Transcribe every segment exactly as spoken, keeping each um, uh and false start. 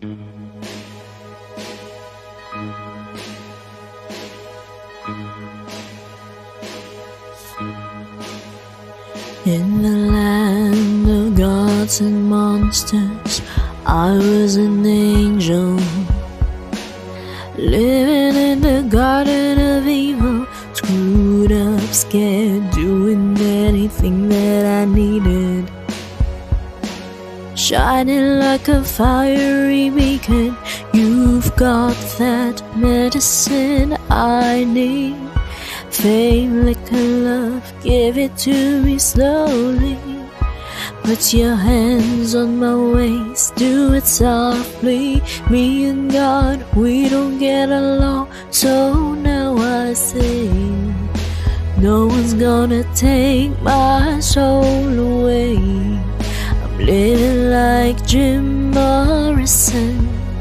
In the land of gods and monsters, I was an angel, living in the garden of evil, screwed up, scared, doing anything that I needed, shining like a fiery beacon. You've got that medicine I need. Fame, liquor, love, give it to me slowly. Put your hands on my waist, do it softly. Me and God, we don't get along, so now I sing. No one's gonna take my soul away. I'm living like Jim Morrison,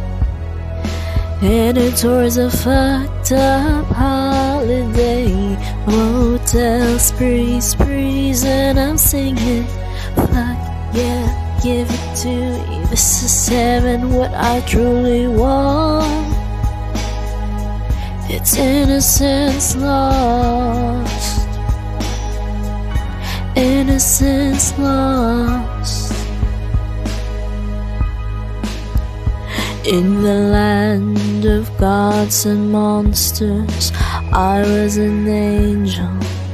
headed towards a fucked up holiday. Motel spree, sprees, and I'm singing, fuck yeah, give it to me. This is heaven, what I truly want. It's innocence lost, innocence lost. In the land of gods and monsters, I was an angel,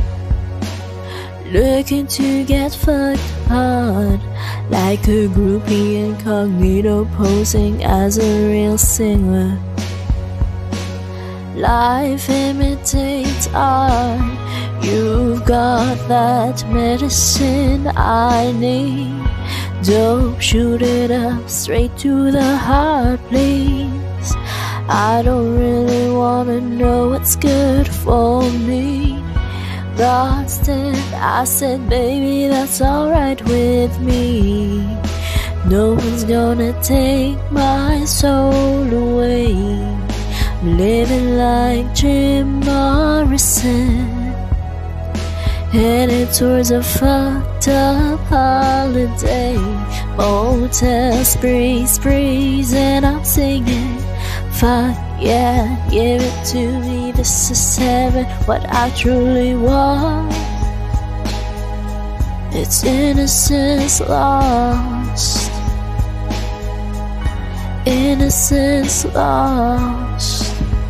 looking to get fucked hard, like a groupie incognito, posing as a real singer. Life imitates art. You've got that medicine I need. Dope, shoot it up, straight to the heart, please. I don't really wanna know what's good for me. God said, I said, baby, that's alright with me. No one's gonna take my soul away. I'm living like Jim Morrison, headed towards a fucked up holiday. Motel spree, sprees, and I'm singing, fuck yeah, give it to me. This is heaven, what I truly want. It's innocence lost, innocence lost.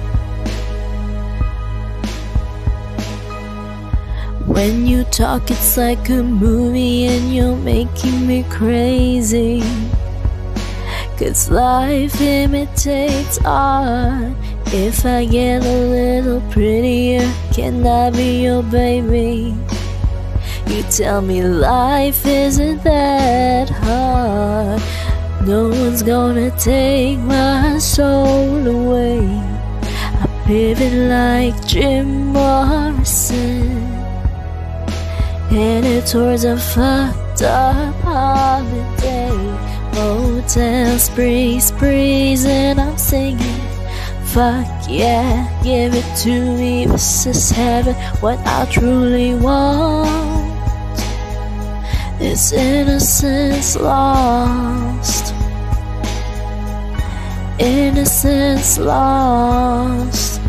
When you talk, it's like a movie and you're making me crazy. Cause life imitates art. If I get a little prettier, can I be your baby? You tell me life isn't that hard. No one's gonna take my soul away. I'm living like Jim Morrison, headed towards a fucked up holiday. Motel spree, sprees, and I'm singing, fuck yeah, give it to me. This is heaven, what I truly want. It's innocence lost, innocence lost.